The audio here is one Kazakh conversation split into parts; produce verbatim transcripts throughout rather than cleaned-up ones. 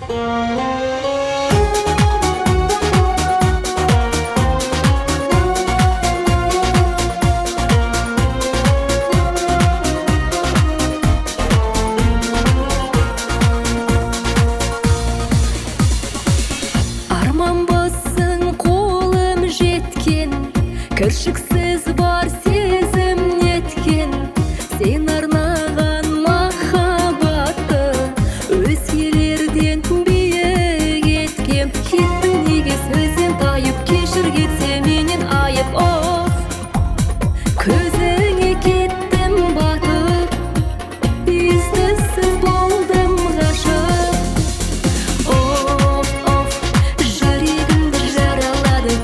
Кіршіксіз бар сезім неткен, сен арнаған махаббатты өзгелерден биік еткем. Кеттің неге сөзден тайып, кешір кетсе менен айып. Оф, көзіңе кеттім батып, із-түзсіз болдым ғашық. Оф, оф, жүрегімді жараладың.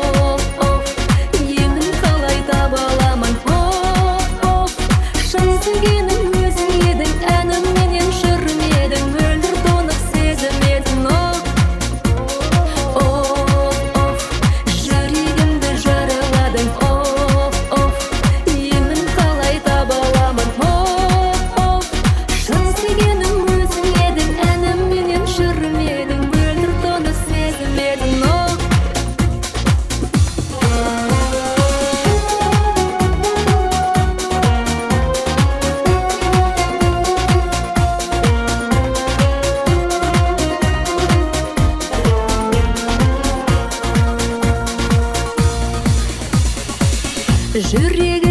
Сүйгенім өзің едің, әнім менен жүрмедің, мөлдір тонық сезімедің. Оф, оф, жүрегімді жараладың. Оф, оф, емін қалай таба аламын. Оф, оф, шын сүйгенім өзің едің, әнім менен жүрмедің, мөлдір тонық сезімедің. Жүрек